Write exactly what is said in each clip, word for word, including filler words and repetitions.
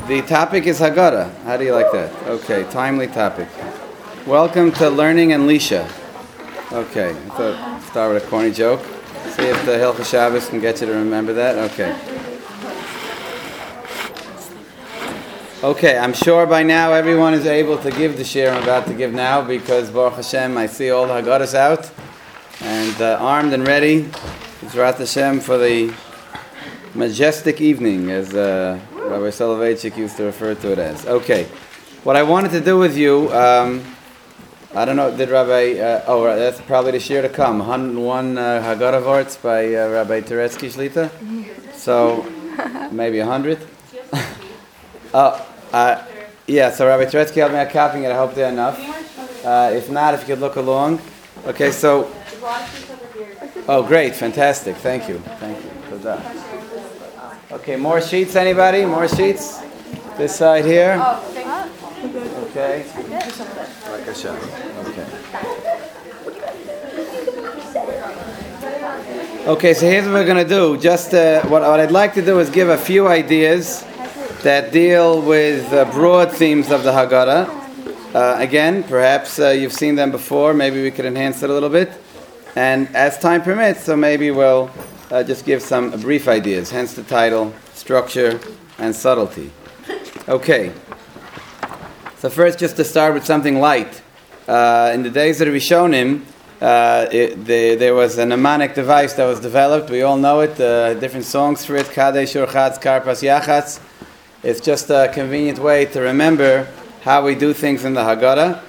the topic is Haggadah. How do you like that? Okay, timely topic. Welcome to Learning and Lisha. Okay, I thought start with a corny joke. See if the Hilchos Shabbos can get you to remember that. Okay. Okay, I'm sure by now everyone is able to give the share I'm about to give now because Baruch Hashem, I see all the Haggadahs out and uh, armed and ready. Zrat Hashem for the majestic evening, as uh, Rabbi Soloveitchik used to refer to it as. Okay, what I wanted to do with you, um, I don't know, did Rabbi, uh, oh, that's probably the year to come, one hundred one uh, Haggadah Vorts by uh, Rabbi Turetsky Shlita. So, maybe one hundred. oh, uh, yeah, so Rabbi Turetsky helped me out copying it, I hope they're enough. Uh, if not, if you could look along. Okay, so, oh, great, fantastic, thank you, thank you. Okay, more sheets, anybody? More sheets? This side here? Okay. Like a shot. Okay. Okay, so here's what we're going to do. Just uh, what, what I'd like to do is give a few ideas that deal with uh, broad themes of the Haggadah. Uh, again, perhaps uh, you've seen them before. Maybe we could enhance it a little bit. And as time permits, so maybe we'll uh, just give some brief ideas. Hence the title, Structure and Subtlety. Okay. So first, just to start with something light. Uh, in the days of the Rishonim, uh, it, the, there was a mnemonic device that was developed. We all know it. Uh, different songs for it. Kadesh Urchatz Karpas Yachatz. It's just a convenient way to remember how we do things in the Haggadah.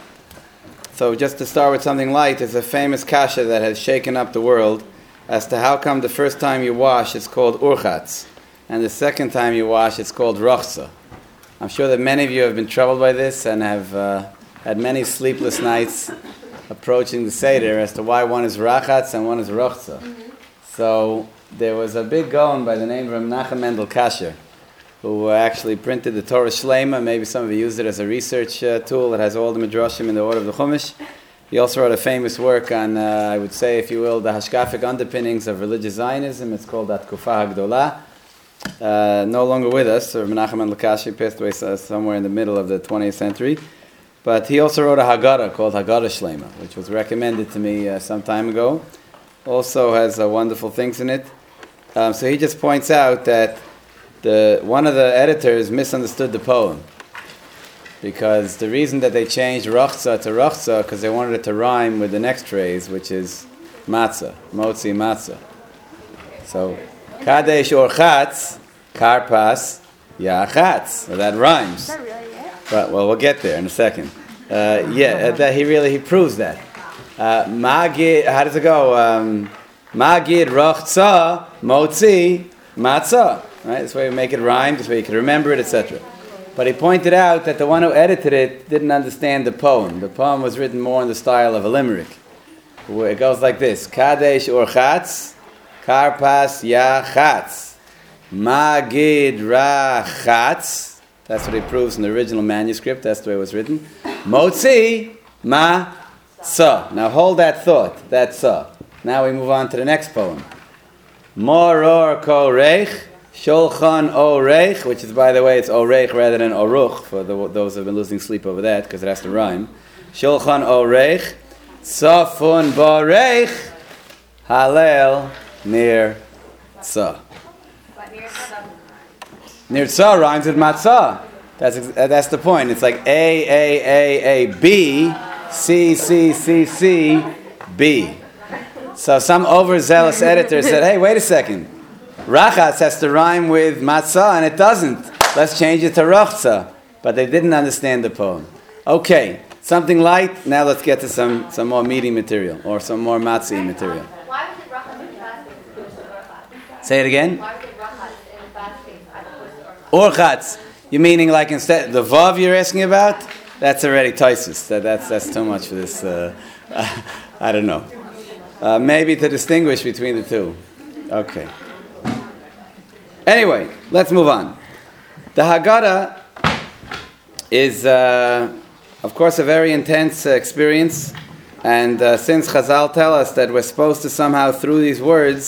So just to start with something light, is a famous kasha that has shaken up the world as to how come the first time you wash it's called Urchatz, and the second time you wash it's called Rochza. I'm sure that many of you have been troubled by this and have uh, had many sleepless nights approaching the Seder as to why one is Rachatz and one is Rochza. Mm-hmm. So there was a big Gaon by the name of Menachem Mendel Kasher, who actually printed the Torah Shlema. Maybe some of you used it as a research uh, tool. It has all the Midrashim in the order of the Chumash. He also wrote a famous work on, uh, I would say, if you will, the hashkafic underpinnings of religious Zionism. It's called Atkufa HaGdolah. Uh, no longer with us, or Menachem Mendel Kasher passed away somewhere in the middle of the twentieth century. But he also wrote a Haggadah called Haggadah Shlema, which was recommended to me uh, some time ago. Also has uh, wonderful things in it. Um, so he just points out that the one of the editors misunderstood the poem, because the reason that they changed Rochza to Rochza because they wanted it to rhyme with the next phrase, which is Matzah, Motzi Matzah. So Kadesh Urchatz Karpas Yachatz. So that rhymes. Is that really it? But, well, we'll get there in a second. Uh, yeah, uh, that he really he proves that. Uh, Magid, how does it go? Um, Magid Rochza Motzi Matzah. Right? This way we make it rhyme. This way you can remember it, et cetera. But he pointed out that the one who edited it didn't understand the poem. The poem was written more in the style of a limerick. Where it goes like this: Kadesh Urchatz Karpas Yachatz Magid Rachatz. That's what he proves in the original manuscript. That's the way it was written. Motzi Ma Sa. Now hold that thought. That's Sa. Now we move on to the next poem. Moror Korech Sholchan Oreich, which is, by the way, it's Oreich rather than Oruch, for the, those who have been losing sleep over that, because it has to rhyme. Sholchan Oreich Safun Boreich Halel Nir Tza. Nir Tza rhymes with Matzah. That's uh, that's the point. It's like A, A, A, A, B, C, C, C, C, B. So some overzealous editor said, hey, wait a second. Rachatz has to rhyme with Matzah, and it doesn't. Let's change it to Rochza. But they didn't understand the poem. Okay, something light. Now let's get to some, some more meaty material, or some more Matzi material. Why was it Rachatz in fasting as opposed to Urchatz? Say it again. Why was it Rachatz in fasting as opposed to Urchatz? Urchatz. You meaning like instead, the Vav you're asking about? That's already Taisus. That, that's, that's too much for this. Uh, I don't know. Uh, maybe to distinguish between the two. Okay. Anyway, let's move on. The Haggadah is, uh, of course, a very intense uh, experience. And uh, since Chazal tell us that we're supposed to somehow, through these words,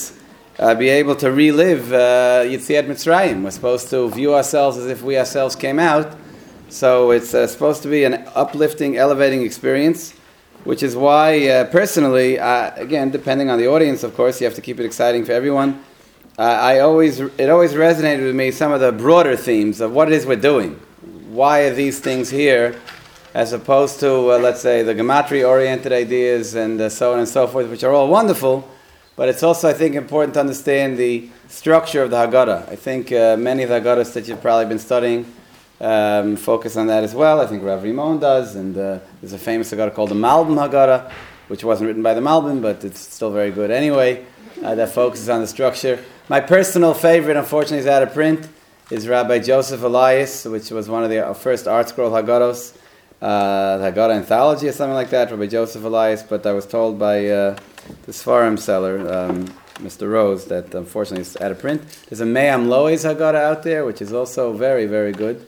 uh, be able to relive uh, Yetziat Mitzrayim. We're supposed to view ourselves as if we ourselves came out. So it's uh, supposed to be an uplifting, elevating experience, which is why, uh, personally, uh, again, depending on the audience, of course, you have to keep it exciting for everyone. Uh, I always, it always resonated with me some of the broader themes of what it is we're doing. Why are these things here, as opposed to, uh, let's say, the gematria-oriented ideas and uh, so on and so forth, which are all wonderful. But it's also, I think, important to understand the structure of the Haggadah. I think uh, many of the Haggadahs that you've probably been studying Um, focus on that as well. I think Rav Rimon does, and uh, there's a famous Haggadah called the Malbim Haggadah, which wasn't written by the Malbim, but it's still very good anyway, uh, that focuses on the structure. My personal favorite, unfortunately, is out of print, is Rabbi Joseph Elias, which was one of the uh, first Art Scroll Haggadahs, uh, the Haggadah Anthology or something like that, Rabbi Joseph Elias, but I was told by uh, the Sfarim seller, um, Mister Rose, that unfortunately it's out of print. There's a Me'am Lois Haggadah out there, which is also very, very good.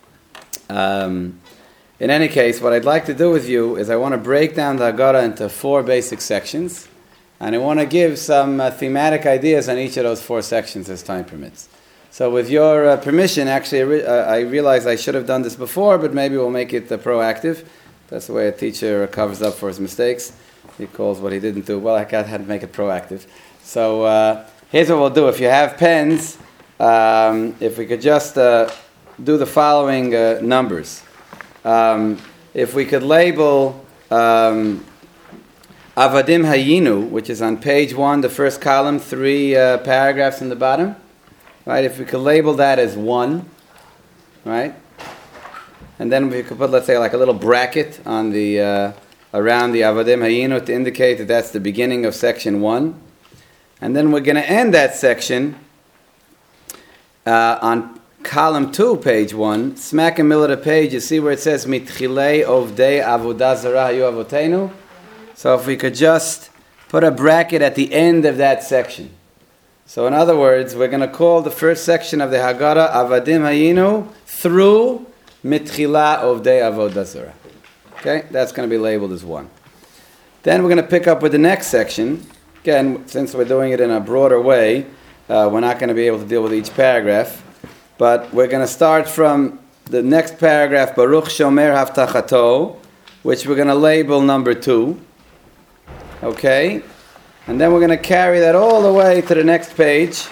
Um, in any case, what I'd like to do with you is I want to break down the Haggadah into four basic sections, and I want to give some uh, thematic ideas on each of those four sections as time permits. So with your uh, permission, actually, I, re- uh, I realize I should have done this before, but maybe we'll make it uh, proactive. That's the way a teacher covers up for his mistakes. He calls what he didn't do. Well, I had to make it proactive. So uh, here's what we'll do. If you have pens, um, if we could just... Uh, do the following uh, numbers. Um, if we could label um, Avadim Hayinu, which is on page one, the first column, three uh, paragraphs in the bottom, right? If we could label that as one, right? And then we could put, let's say, like a little bracket on the uh, around the Avadim Hayinu to indicate that that's the beginning of section one. And then we're going to end that section uh, on column two, page one, smack in the middle of the page, you see where it says Mitchilei Ovdei Avodah Zarah Hayu Avotenu. So if we could just put a bracket at the end of that section. So in other words, we're going to call the first section of the Haggadah Avadim Hayinu through Mitchila Ovdei Avodah Zarah. Okay, that's going to be labeled as one. Then we're going to pick up with the next section. Again, since we're doing it in a broader way, uh, we're not going to be able to deal with each paragraph. But we're going to start from the next paragraph, Baruch Shomer Haftachato, which we're going to label number two. Okay? And then we're going to carry that all the way to the next page.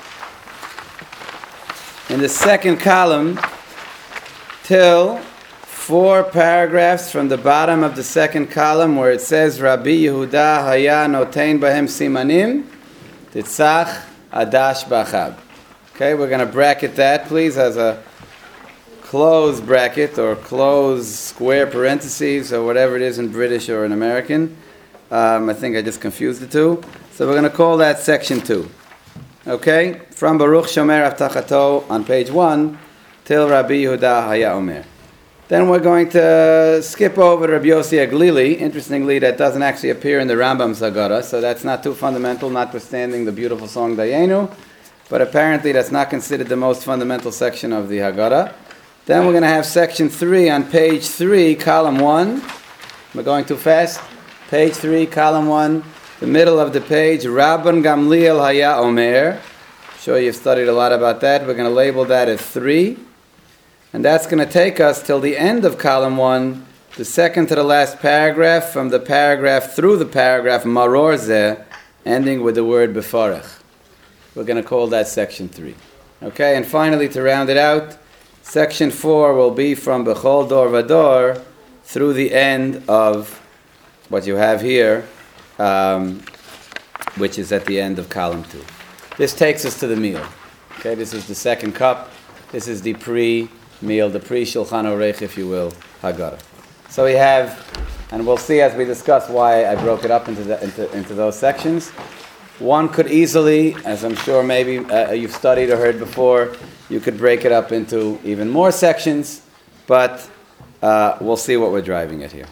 In the second column, till four paragraphs from the bottom of the second column, where it says, Rabbi Yehuda Haya Notein Bahem Simanim, Titzach Adash Bachab. Okay, we're going to bracket that, please, as a closed bracket or closed square parentheses or whatever it is in British or in American. Um, I think I just confused the two. So we're going to call that section two. Okay, from Baruch Shomer Avtachato on page one till Rabbi Yehuda Haya Omer. Then we're going to skip over to Rabbi Yossi Aglili. Interestingly, that doesn't actually appear in the Rambam's Haggadah, so that's not too fundamental, notwithstanding the beautiful song Dayenu. But apparently that's not considered the most fundamental section of the Haggadah. Then we're going to have section three on page three, column one. We're going too fast. Page three, column one, the middle of the page, Rabban Gamliel Haya Omer. I'm sure you've studied a lot about that. We're going to label that as three. And that's going to take us till the end of column one, the second to the last paragraph, from the paragraph through the paragraph, Maror Zeh, ending with the word Befarech. We're going to call that section three. Okay, and finally, to round it out, section four will be from Bechol Dor Vador through the end of what you have here, um, which is at the end of column two. This takes us to the meal. Okay, this is the second cup. This is the pre-meal, the pre-Shulchan Aruch, if you will, Haggadah. So we have, and we'll see as we discuss why I broke it up into the, into, into those sections. One could easily, as I'm sure maybe uh, you've studied or heard before, you could break it up into even more sections, but uh, we'll see what we're driving at here.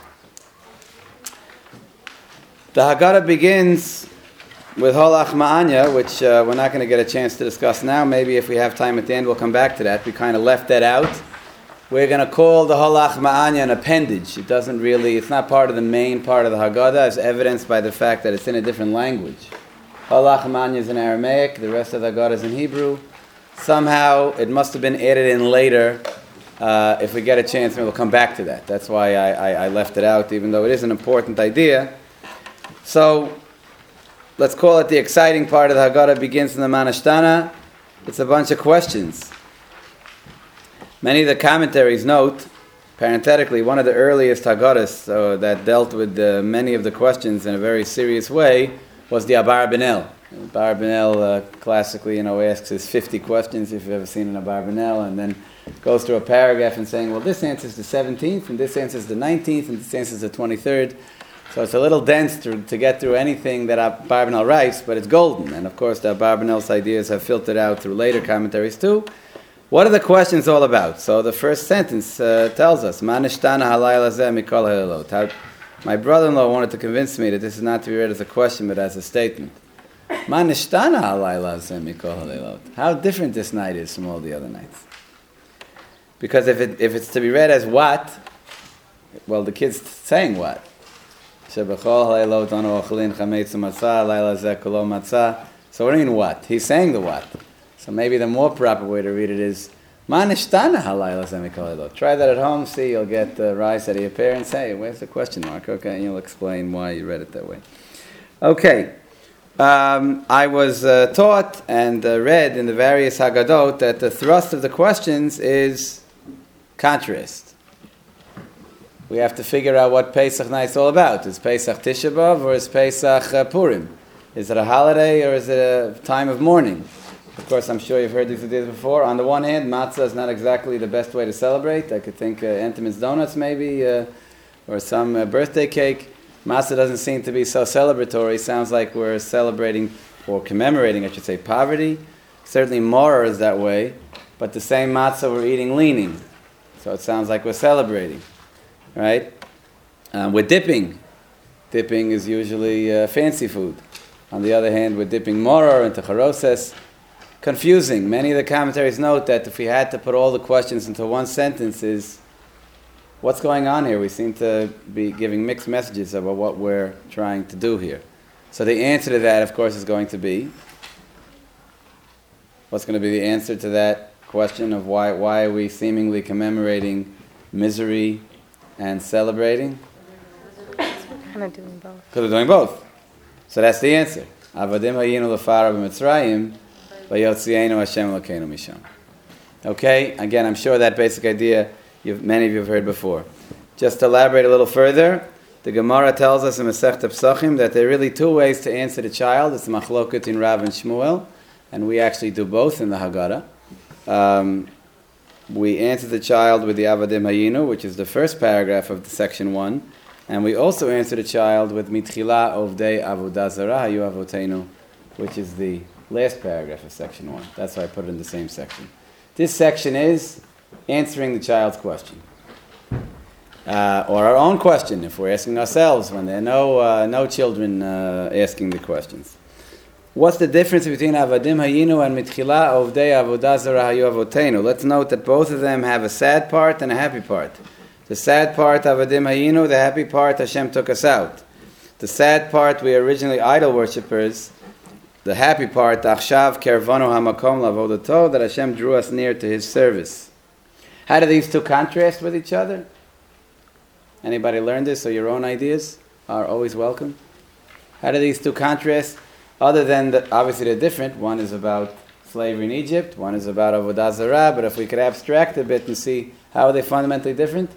The Haggadah begins with Holach Ma'anya, which uh, we're not going to get a chance to discuss now. Maybe if we have time at the end, we'll come back to that. We kind of left that out. We're going to call the Holach Ma'anya an appendage. It doesn't really, it's not part of the main part of the Haggadah, as evidenced by the fact that it's in a different language. Halach Manya is in Aramaic, the rest of the Haggadah is in Hebrew. Somehow it must have been added in later. Uh, if we get a chance, we'll come back to that. That's why I, I, I left it out, even though it is an important idea. So, let's call it the exciting part of the Haggadah begins in the Manashtana. It's a bunch of questions. Many of the commentaries note, parenthetically, one of the earliest Haggadahs uh, that dealt with uh, many of the questions in a very serious way was the Abarbanel. Abarbanel uh, classically, you know, asks his fifty questions, if you've ever seen an Abarbanel, and then goes through a paragraph and saying, well, this answers the seventeenth, and this answers the nineteenth, and this answers the twenty-third. So it's a little dense to, to get through anything that Abarbanel writes, but it's golden. And of course, the Abarbanel's ideas have filtered out through later commentaries too. What are the questions all about? So the first sentence uh, tells us, Ma nishtana halayla zeh mikol halilot. How my brother-in-law wanted to convince me that this is not to be read as a question, but as a statement. Ma nishtana halayla zeh mikol halilot. How different this night is from all the other nights. Because if it if it's to be read as what, well, the kid's saying what? So what do you mean what? He's saying the what. So maybe the more proper way to read it is Ma nishtana halayla zeh mikol halilot. Try that at home, see, you'll get the rise out of your parents. Hey, where's the question mark? Okay, and you'll explain why you read it that way. Okay. Um, I was uh, taught and uh, read in the various Haggadot that the thrust of the questions is contrast. We have to figure out what Pesach night is all about. Is Pesach Tisha B'Av or is Pesach uh, Purim? Is it a holiday or is it a time of mourning? Of course, I'm sure you've heard these ideas before. On the one hand, matzah is not exactly the best way to celebrate. I could think uh, Entenmann's donuts maybe, uh, or some uh, birthday cake. Matzah doesn't seem to be so celebratory. Sounds like we're celebrating, or commemorating, I should say, poverty. Certainly Morah is that way, but the same matzah we're eating leaning. So it sounds like we're celebrating, right? Um, we're dipping. Dipping is usually uh, fancy food. On the other hand, we're dipping Morah into charoses. Confusing. Many of the commentaries note that if we had to put all the questions into one sentence is, what's going on here? We seem to be giving mixed messages about what we're trying to do here. So the answer to that, of course, is going to be, what's going to be the answer to that question of why why are we seemingly commemorating misery and celebrating? Because we're kind of doing both. Because we're doing both. So that's the answer. Avadim hayinu lefara b'Mitzrayim v'yotzienu Hashem Elokeinu misham. Okay? Again, I'm sure that basic idea You've, many of you have heard before. Just to elaborate a little further, the Gemara tells us in Masechta Pesachim that there are really two ways to answer the child. It's the machloket in Rav and Shmuel, and we actually do both in the Haggadah. Um, we answer the child with the Avadim Hayinu, which is the first paragraph of the section one, and we also answer the child with Mitchila Ovdei Avodah Zarah Hayu Avotenu, which is the last paragraph of section one. That's why I put it in the same section. This section is answering the child's question. Uh, or our own question, if we're asking ourselves, when there are no, uh, no children uh, asking the questions. What's the difference between Avadim Hayinu and Mitchila Ovdei Avodah Zarah Hayu Avotenu? Let's note that both of them have a sad part and a happy part. The sad part, Avadim Hayinu, the happy part, Hashem took us out. The sad part, we are originally idol worshippers. The happy part, Achshav Kervanu Hamakom Lavodato, that Hashem drew us near to His service. How do these two contrast with each other? Anybody learn this, or your own ideas are always welcome? How do these two contrast? Other than, the, obviously they're different. One is about slavery in Egypt, one is about Avodah Zarah, but if we could abstract a bit and see how are they fundamentally different?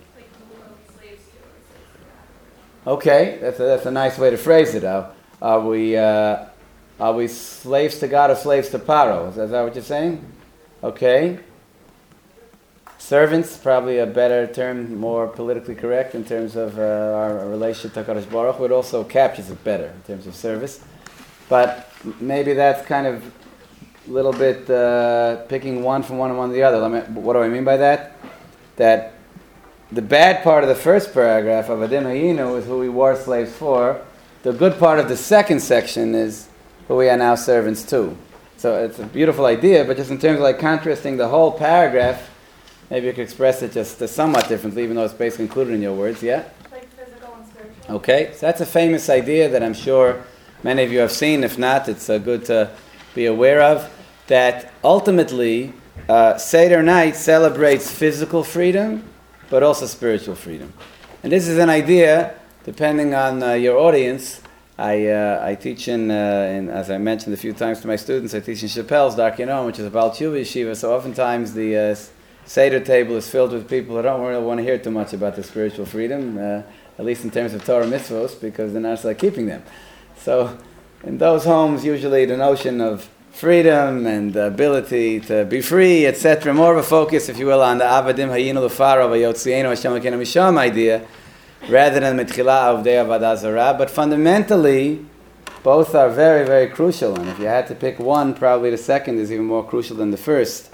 Okay, that's a, that's a nice way to phrase it. Are, are we uh, are we slaves to God or slaves to Paro? Is that, is that what you're saying? Okay. Servants, probably a better term, more politically correct in terms of uh, our, our relationship to HaKadosh Baruch Hu. It also captures it better in terms of service. But maybe that's kind of a little bit uh, picking one from one and one the other. Let me, what do I mean by that? That the bad part of the first paragraph of Avadim Hayinu is who we were slaves for. The good part of the second section is who we are now servants to. So it's a beautiful idea, but just in terms of like contrasting the whole paragraph, maybe you could express it just uh, somewhat differently, even though it's basically included in your words, yeah? Like physical and spiritual. Okay, so that's a famous idea that I'm sure many of you have seen. If not, it's uh, good to be aware of, that ultimately uh, Seder night celebrates physical freedom, but also spiritual freedom. And this is an idea, depending on uh, your audience. I uh, I teach in, uh, in, as I mentioned a few times to my students, I teach in Chappelle's Darkei Noam, which is a Baal Tshuva yeshiva, so oftentimes the uh, Seder table is filled with people who don't really want to hear too much about the spiritual freedom, uh, at least in terms of Torah mitzvos, because they're not like keeping them. So in those homes, usually the notion of freedom and the ability to be free, et cetera, more of a focus, if you will, on the Avadim Hayinu Lefaro Vayotzienu Hashem Elokeinu Misham idea, rather than Mitchila Avdei Avodah Zarah. But fundamentally, both are very, very crucial. And if you had to pick one, probably the second is even more crucial than the first.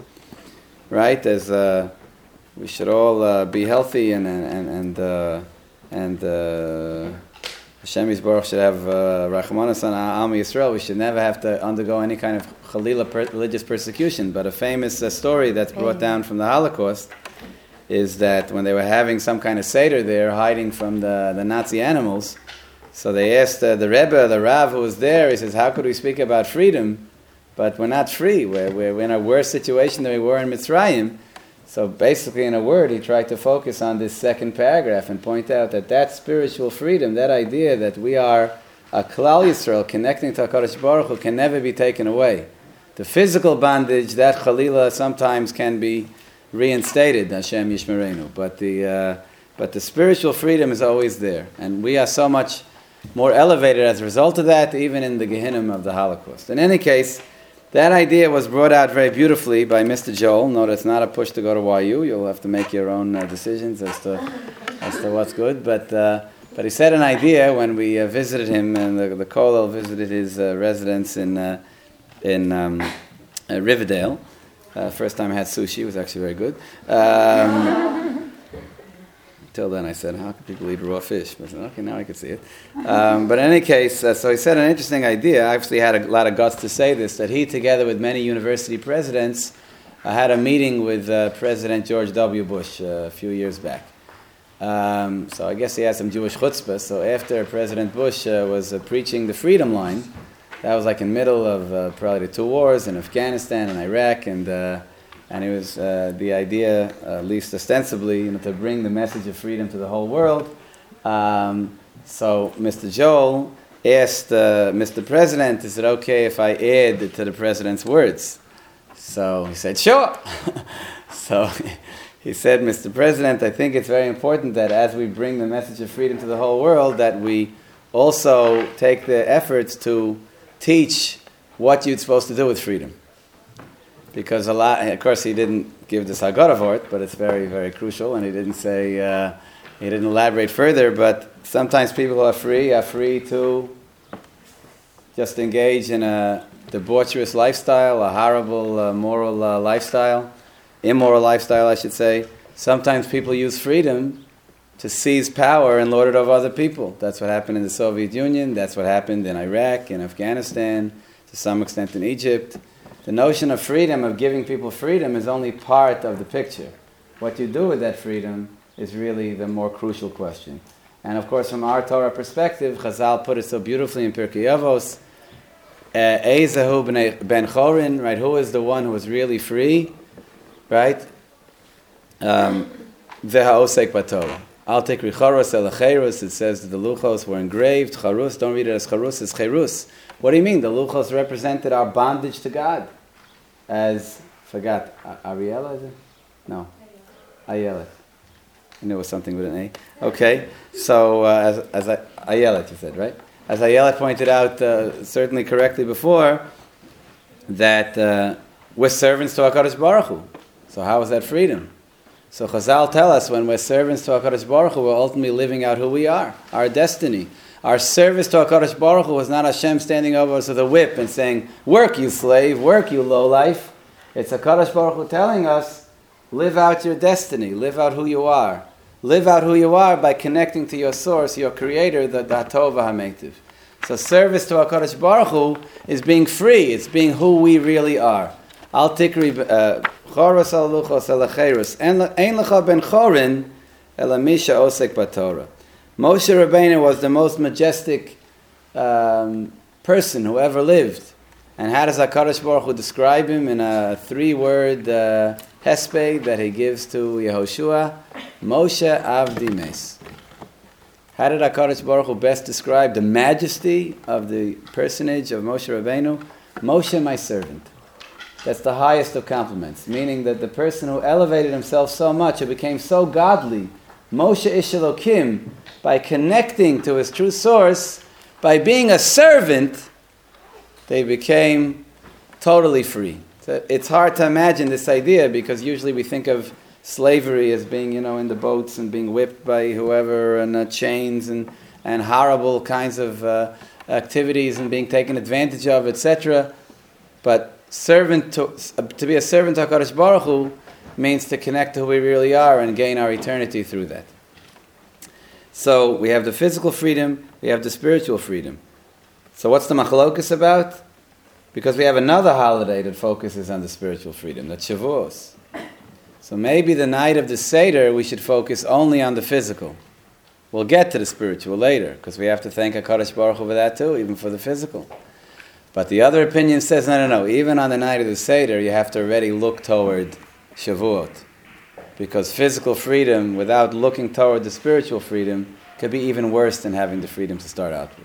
Right? As uh, we should all uh, be healthy and and and uh, and uh, Hashem Yisborach should have Rachmanas on Am Yisrael. We should never have to undergo any kind of Chalila per- religious persecution. But a famous uh, story that's brought down from the Holocaust is that when they were having some kind of Seder there, hiding from the, the Nazi animals, so they asked uh, the Rebbe, the Rav who was there, he says, how could we speak about freedom, but we're not free, we're, we're in a worse situation than we were in Mitzrayim. So basically, in a word, he tried to focus on this second paragraph and point out that that spiritual freedom, that idea that we are a Klal Yisrael connecting to HaKadosh Baruch Hu, can never be taken away. The physical bondage, that Chalila sometimes can be reinstated, Hashem Yishmerenu, but the uh, but the spiritual freedom is always there, and we are so much more elevated as a result of that, even in the Gehinnom of the Holocaust. In any case, that idea was brought out very beautifully by Mister Joel. Note it's not a push to go to Y U. You'll have to make your own uh, decisions as to as to what's good. But uh, but he said an idea when we uh, visited him, and the, the Kollel visited his uh, residence in uh, in um, uh, Riverdale. Uh, first time I had sushi, it was actually very good. Um, until then I said, how can people eat raw fish? But I said, okay, now I can see it. Um, but in any case, uh, so he said an interesting idea. I actually had a lot of guts to say this, that he, together with many university presidents, uh, had a meeting with uh, President George W. Bush uh, a few years back. Um, so I guess he had some Jewish chutzpah. So after President Bush uh, was uh, preaching the Freedom Line, that was like in the middle of uh, probably the two wars in Afghanistan and Iraq, and uh, and it was uh, the idea, uh, at least ostensibly, you know, to bring the message of freedom to the whole world. Um, so Mister Joel asked uh, Mister President, is it okay if I add to the President's words? So he said, sure. So he said, Mister President, I think it's very important that as we bring the message of freedom to the whole world, that we also take the efforts to teach what you're supposed to do with freedom. Because a lot, of course, he didn't give this Haggadah for it, but it's very, very crucial, and he didn't say, uh, he didn't elaborate further, but sometimes people who are free are free to just engage in a debaucherous lifestyle, a horrible uh, moral uh, lifestyle, immoral lifestyle, I should say. Sometimes people use freedom to seize power and lord it over other people. That's what happened in the Soviet Union. That's what happened in Iraq, in Afghanistan, to some extent in Egypt. The notion of freedom, of giving people freedom, is only part of the picture. What you do with that freedom is really the more crucial question. And of course, from our Torah perspective, Chazal put it so beautifully in Pirkei Avos, Eizehu ben Chorin, right? Who is the one who is really free, right? Um, V'ha'osek b'Torah. Al tikri charus el cherus. It says that the luchos were engraved. Charus, don't read it as charus, it's cherus. What do you mean? The luchos represented our bondage to God. As, forgot, Ariella, is it? No. Ayelet. I knew it was something with an A. Okay, so uh, as, as I, Ayelet, you said, right? As Ayelet pointed out, uh, certainly correctly before, that uh, we're servants to HaKadosh Baruch Hu. So how is that freedom? So Chazal tell us when we're servants to HaKadosh Baruch Hu, we're ultimately living out who we are, our destiny. Our service to HaKadosh Baruch Hu was not Hashem standing over us with a whip and saying, work you slave, work you lowlife. It's HaKadosh Baruch Hu telling us, live out your destiny, live out who you are. Live out who you are by connecting to your source, your creator, the Tov HaMeitiv. So service to HaKadosh Baruch Hu is being free, it's being who we really are. Al tikri choros al luchos el cherus. Ein lecha ben chorin el misha osek b'Torah. Moshe Rabbeinu was the most majestic um, person who ever lived. And how does HaKadosh Baruch Hu describe him in a three-word uh, hesped that he gives to Yehoshua? Moshe Avdi Mes. How did HaKadosh Baruch Hu best describe the majesty of the personage of Moshe Rabbeinu? Moshe, my servant. That's the highest of compliments, meaning that the person who elevated himself so much, who became so godly, Moshe Ish Elokim, by connecting to his true source, by being a servant, they became totally free. So it's hard to imagine this idea because usually we think of slavery as being, you know, in the boats and being whipped by whoever and uh, chains and, and horrible kinds of uh, activities and being taken advantage of, et cetera. But servant to, uh, to be a servant to HaKadosh Baruch Hu means to connect to who we really are and gain our eternity through that. So we have the physical freedom, we have the spiritual freedom. So what's the machlokus about? Because we have another holiday that focuses on the spiritual freedom, that's Shavuos. So maybe the night of the Seder we should focus only on the physical. We'll get to the spiritual later, because we have to thank HaKadosh Baruch Hu for that too, even for the physical. But the other opinion says, no, no, no, even on the night of the Seder you have to already look toward Shavuot. Because physical freedom without looking toward the spiritual freedom could be even worse than having the freedom to start out with.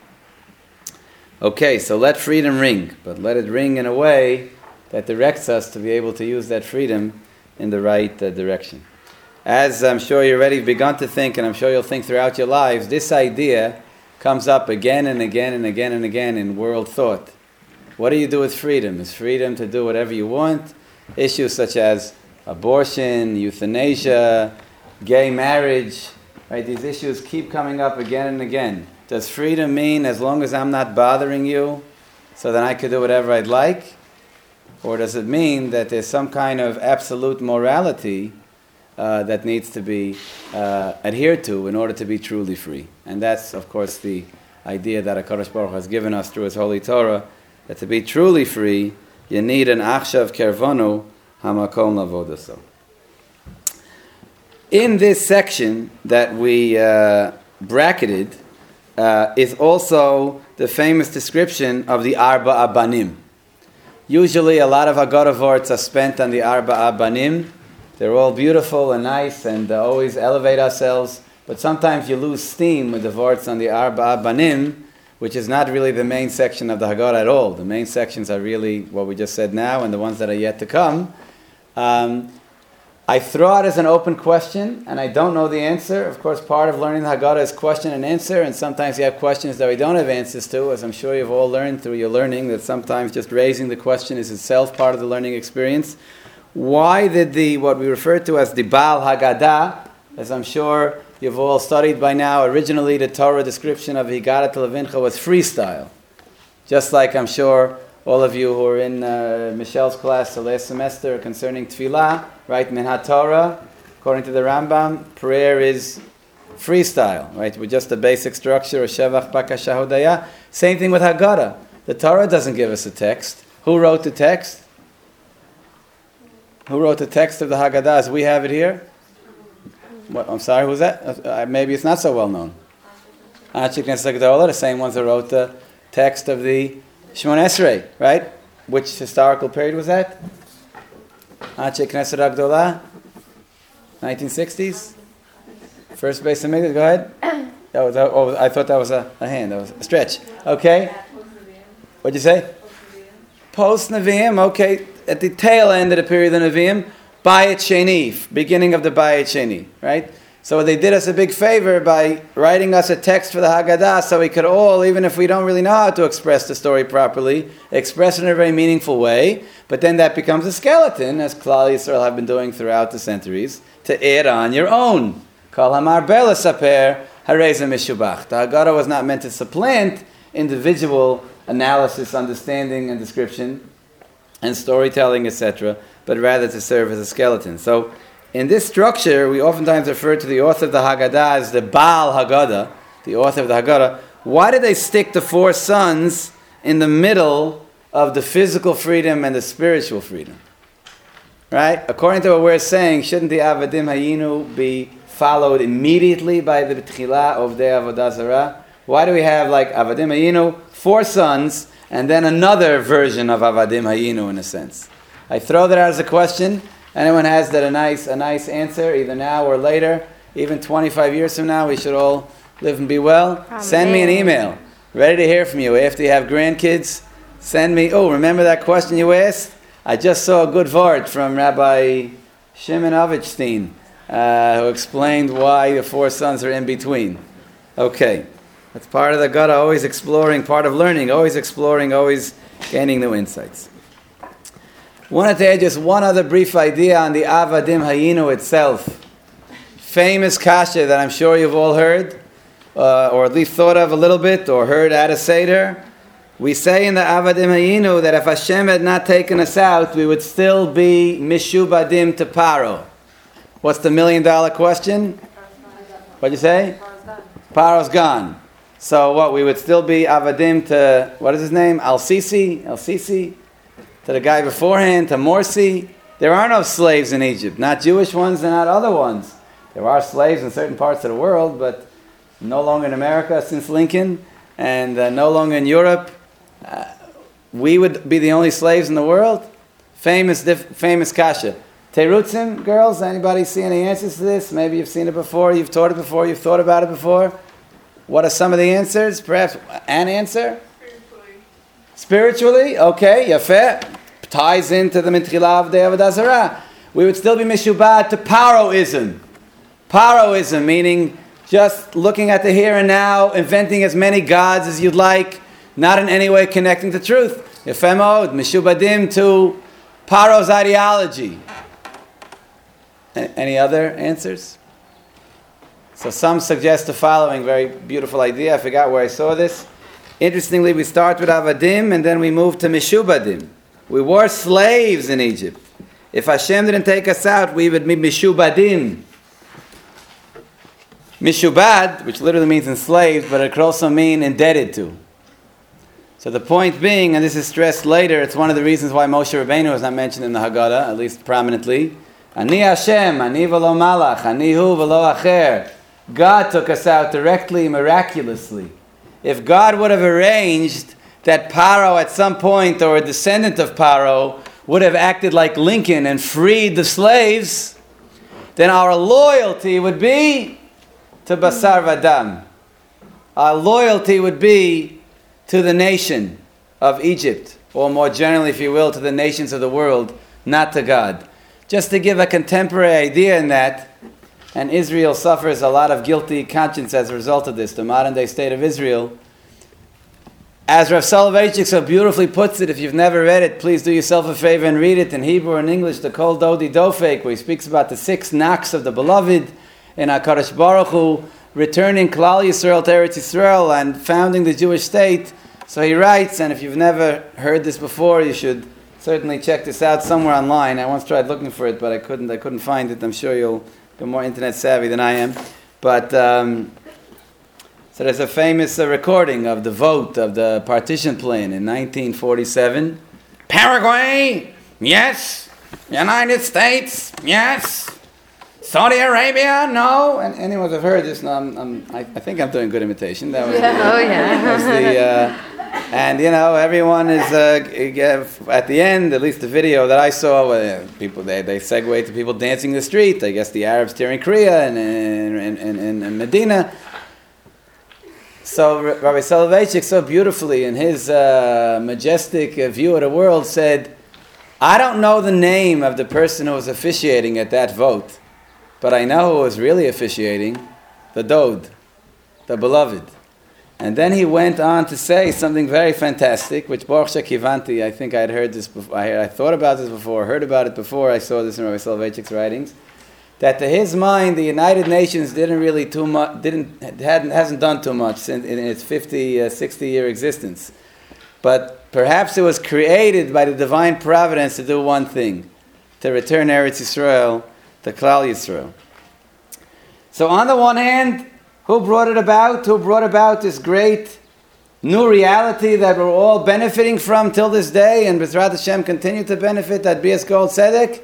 Okay, so let freedom ring, but let it ring in a way that directs us to be able to use that freedom in the right uh, direction. As I'm sure you've already begun to think, and I'm sure you'll think throughout your lives, this idea comes up again and again and again and again in world thought. What do you do with freedom? Is freedom to do whatever you want? Issues such as abortion, euthanasia, gay marriage, right? These issues keep coming up again and again. Does freedom mean as long as I'm not bothering you, so then I could do whatever I'd like? Or does it mean that there's some kind of absolute morality uh, that needs to be uh, adhered to in order to be truly free? And that's, of course, the idea that HaKadosh Baruch Hu has given us through His Holy Torah, that to be truly free, you need an achshav kervanu hamakom lavodaso. In this section that we uh, bracketed uh, is also the famous description of the Arba Abanim. Usually a lot of Haggadah words are spent on the Arba Abanim. They're all beautiful and nice and uh, always elevate ourselves. But sometimes you lose steam with the words on the Arba Abanim, which is not really the main section of the Haggadah at all. The main sections are really what we just said now and the ones that are yet to come. Um, I throw it as an open question, and I don't know the answer. Of course, part of learning the Haggadah is question and answer, and sometimes you have questions that we don't have answers to, as I'm sure you've all learned through your learning, that sometimes just raising the question is itself part of the learning experience. Why did the, what we refer to as the Baal Haggadah, as I'm sure you've all studied by now, originally the Torah description of Haggadah Levincha was freestyle. Just like I'm sure all of you who are in uh, Michelle's class the last semester concerning Tefillah, right? Min HaTorah, according to the Rambam, prayer is freestyle, right? With just the basic structure of Shevach, Bakasha, Hodaya. Same thing with Haggadah. The Torah doesn't give us a text. Who wrote the text? Who wrote the text of the Haggadah as we have it here? What, I'm sorry, who's that? Uh, maybe it's not so well known. Anshe Knesset Gedolah, the same ones that wrote the text of the Shemon Esrei, right? Which historical period was that? Anshe Knesset Gedolah, nineteen sixties? First base of Mikdash, go ahead. That was, oh, I thought that was a, a hand, that was a stretch. Okay. What'd you say? Post Nevi'im, okay. At the tail end of the period of the Nevi'im, Bayit Sheni, beginning of the Bayit Sheni, right? So they did us a big favor by writing us a text for the Haggadah so we could all, even if we don't really know how to express the story properly, express it in a very meaningful way. But then that becomes a skeleton, as Klal Yisrael have been doing throughout the centuries, to add on your own. Kol hamar bela saper hareza mishubach. The Haggadah was not meant to supplant individual analysis, understanding, and description, and storytelling, et cetera, but rather to serve as a skeleton. So, in this structure, we oftentimes refer to the author of the Haggadah as the Baal Haggadah, the author of the Haggadah. Why did they stick the four sons in the middle of the physical freedom and the spiritual freedom? Right? According to what we're saying, shouldn't the Avadim Hayinu be followed immediately by the B'tchilah of the Avodah Zarah? Why do we have like Avadim Hayinu four sons, and then another version of Avadim Hayinu in a sense. I throw that out as a question. Anyone has that a nice a nice answer, either now or later, even twenty-five years from now, we should all live and be well. Amen. Send me an email. Ready to hear from you. After you have grandkids, send me, oh, remember that question you asked? I just saw a good vart from Rabbi Shimon Avichstein, uh, who explained why the four sons are in between. Okay. That's part of the Gada, always exploring, part of learning, always exploring, always gaining new insights. Wanted to add just one other brief idea on the Avadim Hayinu itself. Famous kasha that I'm sure you've all heard, uh, or at least thought of a little bit, or heard at a Seder. We say in the Avadim Hayinu that if Hashem had not taken us out, we would still be mishubadim to Paro. What's the million dollar question? What'd you say? Paro's gone. So what, we would still be Avadim to, what is his name? Al-Sisi? Al-Sisi? To the guy beforehand, to Morsi. There are no slaves in Egypt. Not Jewish ones and not other ones. There are slaves in certain parts of the world, but no longer in America since Lincoln, and uh, no longer in Europe. Uh, we would be the only slaves in the world? Famous dif- famous kasha. Terutzim, girls, anybody see any answers to this? Maybe you've seen it before, you've taught it before, you've thought about it before. What are some of the answers? Perhaps an answer? Spiritually. Spiritually? Okay, yafeh. Ties into the Mitchila of the Avodah Zarah. We would still be mishubad to Paroism. Paroism, meaning just looking at the here and now, inventing as many gods as you'd like, not in any way connecting to truth. Yafeh mod, mishubadim to Paro's ideology. Any other answers? So some suggest the following very beautiful idea. I forgot where I saw this. Interestingly, we start with Avadim and then we move to Mishubadim. We were slaves in Egypt. If Hashem didn't take us out, we would be Mishubadim. Mishubad, which literally means enslaved, but it could also mean indebted to. So the point being, and this is stressed later, it's one of the reasons why Moshe Rabbeinu is not mentioned in the Haggadah, at least prominently. Ani Hashem, Ani v'lo malach, Ani hu v'lo acher. God took us out directly, miraculously. If God would have arranged that Paro at some point, or a descendant of Paro, would have acted like Lincoln and freed the slaves, then our loyalty would be to Basar Vadam. Our loyalty would be to the nation of Egypt, or more generally, if you will, to the nations of the world, not to God. Just to give a contemporary idea in that, and Israel suffers a lot of guilty conscience as a result of this, the modern-day state of Israel. As Rav Soloveitchik so beautifully puts it, if you've never read it, please do yourself a favor and read it in Hebrew or in English, the Kol Dodi Dofek, where he speaks about the six knocks of the beloved in HaKadosh Baruch Hu, returning Klal Yisrael to Eretz Yisrael and founding the Jewish state. So he writes, and if you've never heard this before, you should certainly check this out somewhere online. I once tried looking for it, but I couldn't. I couldn't find it. I'm sure you'll be more internet savvy than I am. But um, so there's a famous uh, recording of the vote of the partition plan in nineteen forty-seven. Paraguay, yes. United States, yes. Saudi Arabia, no. And anyone have heard this? No, I'm, I'm, I, I think I'm doing good imitation. That was Yeah. the, Oh, yeah. that was the, uh, and you know, everyone is uh, at the end. At least the video that I saw, uh, people they they segue to people dancing in the street. I guess the Arabs tearing Korea and and and, and, and Medina. So Rabbi Soloveitchik so beautifully in his uh, majestic uh, view of the world said, "I don't know the name of the person who was officiating at that vote, but I know who was really officiating, the Dod, the beloved." And then he went on to say something very fantastic, which Baruch Shekivanti, I think I had heard this before, I, I thought about this before, heard about it before I saw this in Rabbi Soloveitchik's writings, that to his mind, the United Nations didn't really too much, didn't, hadn't, hasn't done too much in, in its fifty, uh, sixty year existence. But perhaps it was created by the divine providence to do one thing, to return Eretz Yisrael to Klal Yisrael. So on the one hand, who brought it about? Who brought about this great new reality that we're all benefiting from till this day, and B'ezrat Hashem continue to benefit, that Bias Gold Tzedek?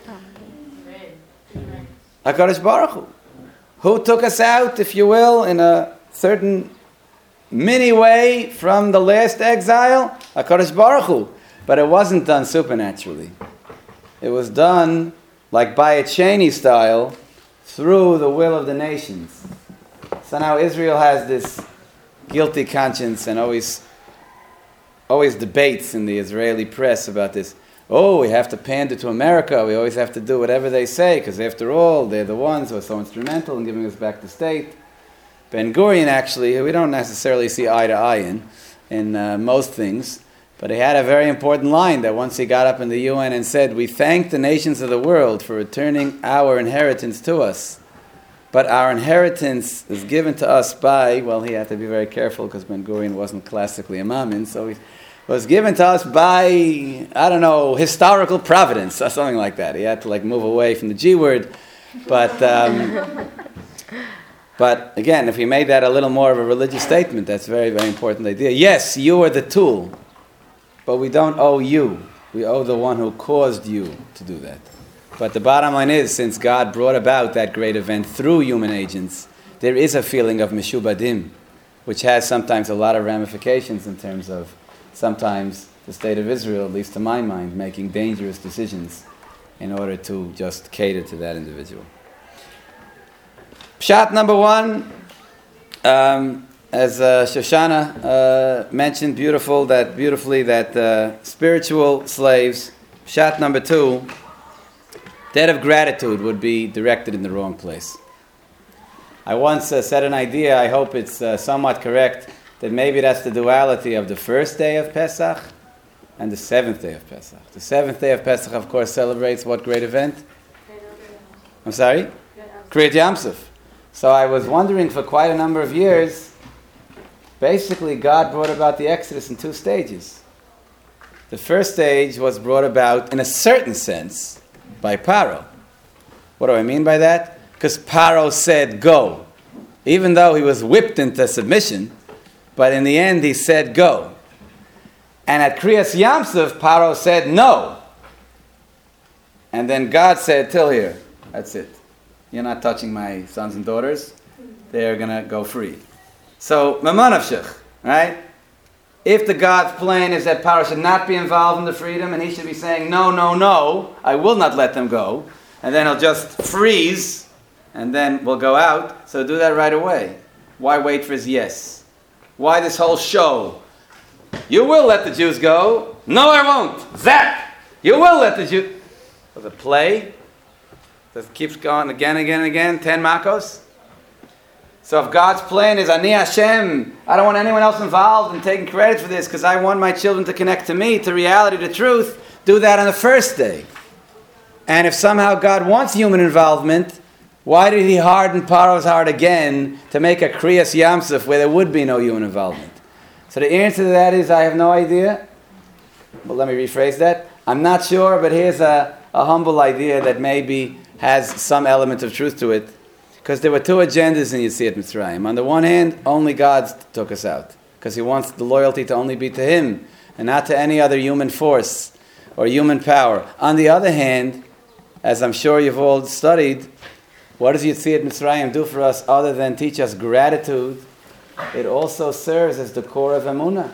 HaKadosh Baruch Hu. Who took us out, if you will, in a certain mini way from the last exile, HaKadosh Baruch Hu. But it wasn't done supernaturally. It was done like Bayit Sheni style, through the will of the nations. So now Israel has this guilty conscience and always always debates in the Israeli press about this. Oh, we have to pander to America. We always have to do whatever they say, because after all, they're the ones who are so instrumental in giving us back the state. Ben Gurion, actually, who we don't necessarily see eye to eye in, in uh, most things, but he had a very important line that once he got up in the U N and said, we thank the nations of the world for returning our inheritance to us. But our inheritance is given to us by, well, he had to be very careful because Ben Gurion wasn't classically a Mamin, so he was given to us by, I don't know, historical providence or something like that. He had to like move away from the G word. But, um, but again, if he made that a little more of a religious statement, that's a very, very important idea. Yes, you are the tool, but we don't owe you. We owe the one who caused you to do that. But the bottom line is, since God brought about that great event through human agents, there is a feeling of Meshubadim, which has sometimes a lot of ramifications in terms of sometimes the state of Israel, at least to my mind, making dangerous decisions in order to just cater to that individual. Pshat number one, um, as uh, Shoshana uh, mentioned beautiful, that beautifully, that uh, spiritual slaves. Pshat number two, debt of gratitude would be directed in the wrong place. I once uh, said an idea, I hope it's uh, somewhat correct, that maybe that's the duality of the first day of Pesach and the seventh day of Pesach. The seventh day of Pesach, of course, celebrates what great event? I'm sorry? Kriyat Yamsuf. So I was wondering for quite a number of years, basically God brought about the Exodus in two stages. The first stage was brought about, in a certain sense, by Paro. What do I mean by that? Because Paro said go. Even though he was whipped into submission, but in the end he said go. And at Kriyas Yamsuf, Paro said no. And then God said, till here, that's it. You're not touching my sons and daughters. They're going to go free. So, Mamanavshich, right? If the God's plan is that Paro should not be involved in the freedom, and he should be saying, no, no, no, I will not let them go, and then he'll just freeze, and then we'll go out, so do that right away. Why wait for his yes? Why this whole show? You will let the Jews go. No, I won't. Zap! You will let the Jews... Was it play? That keeps going again, again, and again, ten makos? So if God's plan is, Ani Hashem, I don't want anyone else involved in taking credit for this because I want my children to connect to me, to reality, to truth, do that on the first day. And if somehow God wants human involvement, why did he harden Paro's heart again to make a Kriyas Yamsuf where there would be no human involvement? So the answer to that is, I have no idea. But let me rephrase that. I'm not sure, but here's a, a humble idea that maybe has some element of truth to it. Because there were two agendas in Yetziat Mitzrayim. On the one hand, only God took us out. Because he wants the loyalty to only be to him and not to any other human force or human power. On the other hand, as I'm sure you've all studied, what does Yetziat Mitzrayim do for us other than teach us gratitude? It also serves as the core of Emunah.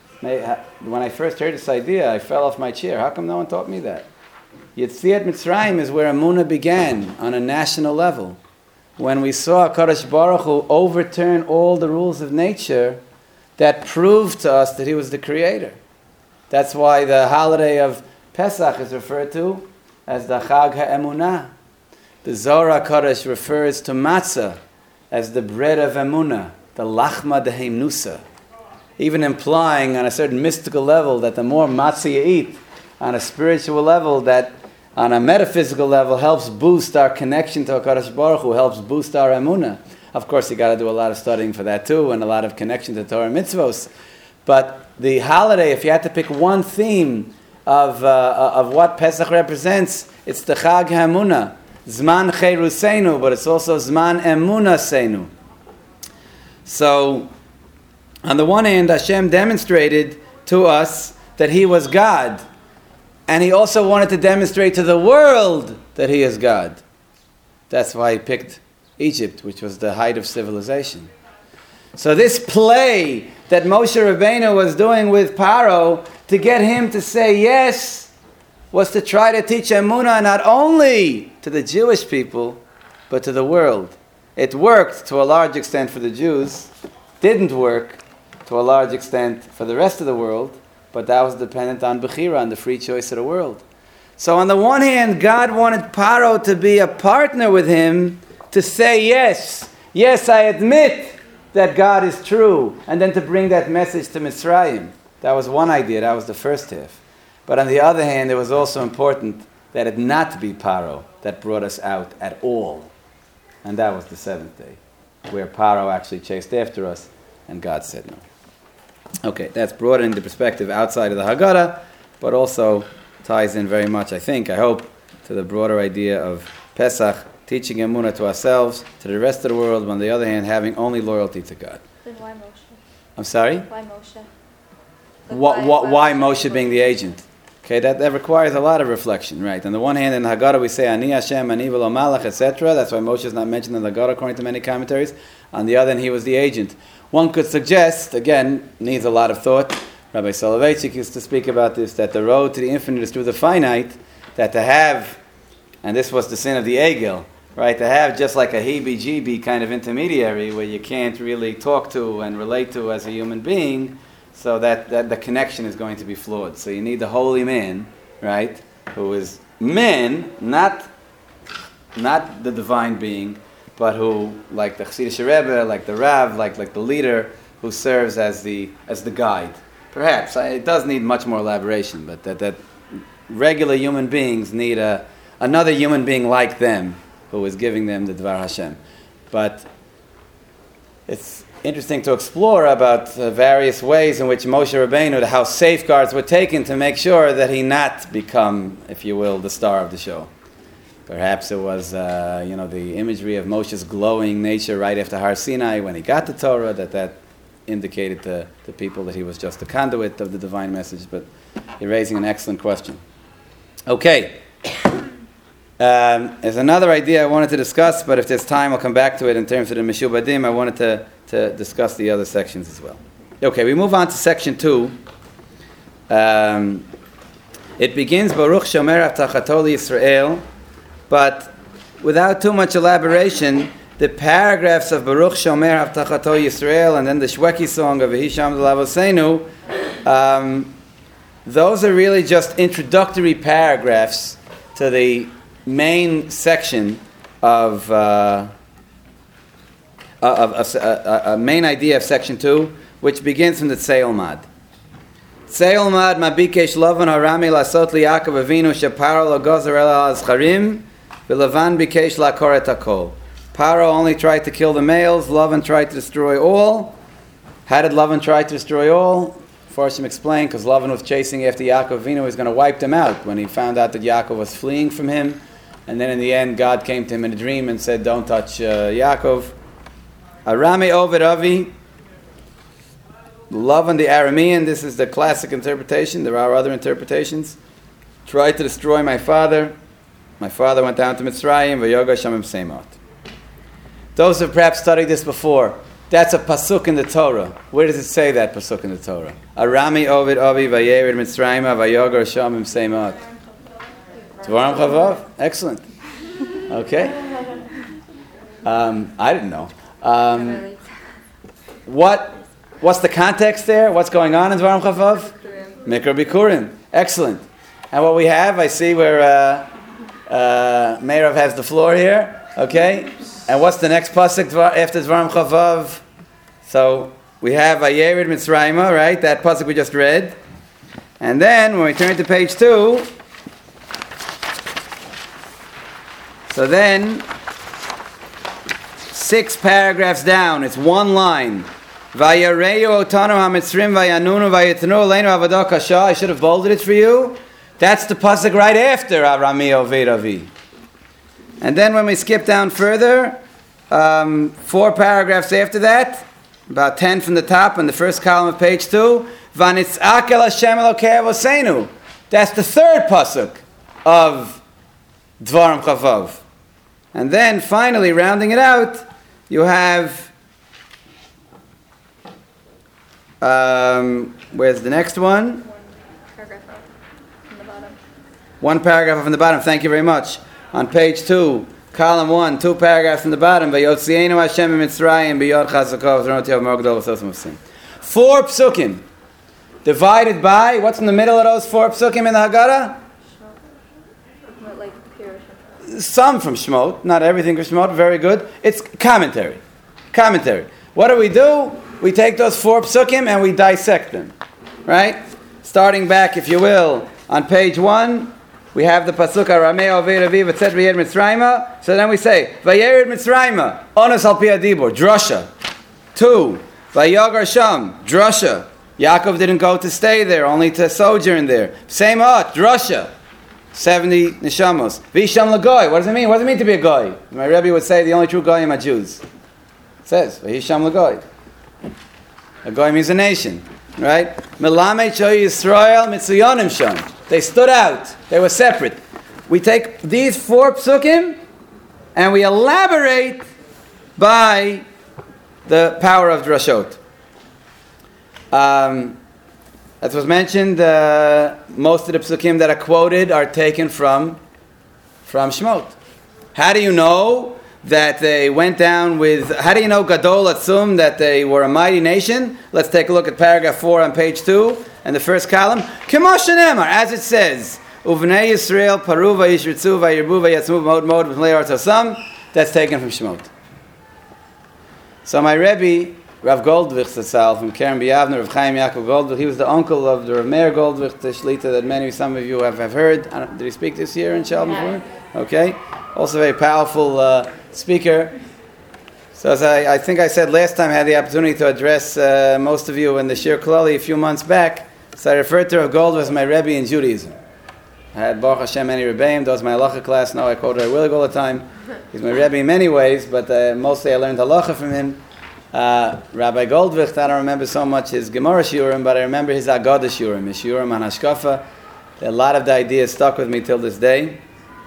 When I first heard this idea, I fell off my chair. How come no one taught me that? Yetziat Mitzrayim is where Emunah began on a national level. When we saw HaKadosh Baruch Hu overturn all the rules of nature that proved to us that he was the creator. That's why the holiday of Pesach is referred to as the Chag HaEmunah. The Zohar HaKadosh refers to matzah as the bread of Emunah, the Lachma Deheimnusa, even implying on a certain mystical level that the more matzah you eat, on a spiritual level, that on a metaphysical level helps boost our connection to HaKadosh Baruch Hu, helps boost our Emunah. Of course, you got to do a lot of studying for that too, and a lot of connection to Torah mitzvos. But the holiday, if you had to pick one theme of uh, of what Pesach represents, it's the Chag HaEmunah. Zman Cheruseinu, but it's also Zman Emunah Seinu. So, on the one hand, Hashem demonstrated to us that He was God, and He also wanted to demonstrate to the world that He is God. That's why He picked Egypt, which was the height of civilization. So this play that Moshe Rabbeinu was doing with Paro to get him to say yes was to try to teach Emunah not only to the Jewish people, but to the world. It worked to a large extent for the Jews, didn't work to a large extent for the rest of the world, but that was dependent on Bechira, on the free choice of the world. So on the one hand, God wanted Paro to be a partner with him, to say yes, yes, I admit that God is true, and then to bring that message to Mitzrayim. That was one idea, that was the first half. But on the other hand, it was also important that it not be Paro that brought us out at all. And that was the seventh day, where Paro actually chased after us, and God said no. Okay, that's broadening the perspective outside of the Haggadah, but also ties in very much, I think, I hope, to the broader idea of Pesach, teaching Emunah to ourselves, to the rest of the world, but on the other hand, having only loyalty to God. Then why Moshe? I'm sorry? Why Moshe? Like Why, why, why Moshe Moshe being the agent? Okay, that, that requires a lot of reflection, right? On the one hand, in the Haggadah we say, Ani Hashem, Ani v'lo malach, et cetera. That's why Moshe is not mentioned in the Haggadah, according to many commentaries. On the other hand, he was the agent. One could suggest, again, needs a lot of thought. Rabbi Soloveitchik used to speak about this, that the road to the infinite is through the finite, that to have, and this was the sin of the Egel, right, to have just like a heebie-jeebie kind of intermediary where you can't really talk to and relate to as a human being, so that, that the connection is going to be flawed. So you need the holy man, right, who is man, not, not the divine being, but who, like the Chassidish Rebbe, like the Rav, like, like the leader, who serves as the, as the guide. Perhaps. It does need much more elaboration, but that, that regular human beings need a, another human being like them who is giving them the Dvar Hashem. But it's interesting to explore about uh, various ways in which Moshe Rabbeinu, how safeguards were taken to make sure that he not become, if you will, the star of the show. Perhaps it was, uh, you know, the imagery of Moshe's glowing nature right after Har Sinai when he got the Torah, that that indicated to the people that he was just a conduit of the divine message. But you're raising an excellent question. Okay. Um, there's another idea I wanted to discuss, but if there's time, I'll come back to it in terms of the Meshubadim. I wanted to, to discuss the other sections as well. Okay, we move on to section two. Um, it begins, Baruch Shomer Avtachato Yisrael, but without too much elaboration, the paragraphs of Baruch Shomer Avtachato Yisrael and then the Shweki song of Hisham Lavosenu, um, those are really just introductory paragraphs to the main section of uh, of, of uh, a main idea of section two, which begins from the Tseilmad. Tseilmad mabikesh lavan harami lasot liYaakov Avinu sheparo lo gozer el al azcharim v'Lavan bikesh lakor et hakol. Paro only tried to kill the males. Lavan tried to destroy all. How did Lavan try to destroy all? Farshim explained, because Lavan was chasing after Yaakov Avinu, he was going to wipe them out when he found out that Yaakov was fleeing from him. And then in the end, God came to him in a dream and said, don't touch uh, Yaakov. Arami Ovid Avi, Lavan the Aramean, this is the classic interpretation. There are other interpretations. Tried to destroy my father. My father went down to Mitzrayim, Vayoga Shamim Seimot. Those who have perhaps studied this before, that's a pasuk in the Torah. Where does it say that pasuk in the Torah? Arami Ovid Avi Vayerid Mitzrayim Vayoga Shamim Seimot. Dvarim Chavav? Excellent. Okay. Um, I didn't know. Um, what? What's the context there? What's going on in Dvarim Chavav? Mikra Bikurim. Excellent. And what we have, I see where uh, uh, Meirav has the floor here. Okay. And what's the next pasuk after Dvarim Chavav? So we have Vayerid Mitzrayim, right? That pasuk we just read. And then when we turn to page two, so then, six paragraphs down, it's one line. Vayareyu otanu hamitzrim vayanunu vayitnu aleinu avodah kasha. I should have bolded it for you. That's the pasuk right after Arami Oved Avi. And then when we skip down further, um, four paragraphs after that, about ten from the top on the first column of page two, Vanitzak el Hashem Elokei Avosenu. That's the third pasuk of Dvarim Chavav. And then finally, rounding it out, you have Um, where's the next one? Paragraph up from the bottom. One paragraph from the bottom. Thank you very much. On page two, column one, two paragraphs from the bottom. Vayotzienu Hashem miMitzrayim biyod chazakov v'ronotiyov morgdol v'sosim v'sim. Four psukim divided by, what's in the middle of those four psukim in the Haggadah? Like Some from Shemot, not everything from Shemot. Very good. It's commentary. Commentary. What do we do? We take those four psukim and we dissect them. Right? Starting back, if you will, on page one, we have the pasuk Aramei Ovei Ravi V'tzet V'yer Mitzrayma. So then we say V'yer Mitzrayma Onos Al Pi Adibur Drasha. Two V'yagar Sham Drasha. Yaakov didn't go to stay there, only to sojourn there. Same hot Drasha. seventy neshamos. V'isham Lagoy. What does it mean? What does it mean to be a goy? My Rebbe would say the only true goyim are Jews. It says V'isham Lagoy. A goy means a nation, right? Melamed Shoy Yisrael Mitzuyonim Sham. They stood out. They were separate. We take these four psukim and we elaborate by the power of drashot. Um, as was mentioned, uh, most of the psukim that are quoted are taken from from Shemot. How do you know that they went down with? How do you know Gadol Atzum, that they were a mighty nation? Let's take a look at paragraph four on page two and the first column. Kemo shenemar, as it says, Uvnei Yisrael paru vayishritzu vayirbu vayatzmu mod mod v'mlei aretz hasam. That's taken from Shemot. So my Rebbe, Rav Goldvich Zatzal from Keren B'Yavner, Rav Chaim Yaakov Goldvich, he was the uncle of the Rav Meir Goldvich, the Shlita that many, some of you have, have heard. I don't, did he speak this year in Shal before? Okay. Also a very powerful uh, speaker. So as I, I think I said last time, I had the opportunity to address uh, most of you in the Shir Klali a few months back. So I referred to Rav Goldvich as my Rebbe in Judaism. I had Baruch Hashem many Rebbeim. That was my halacha class. Now I quote Rav Willig all the time. He's my Rebbe in many ways, but uh, mostly I learned halacha from him. Uh, Rabbi Goldvich, I don't remember so much his Gemara shiurim, but I remember his Agadah shiurim, his shiurim on Hashkafa. A lot of the ideas stuck with me till this day.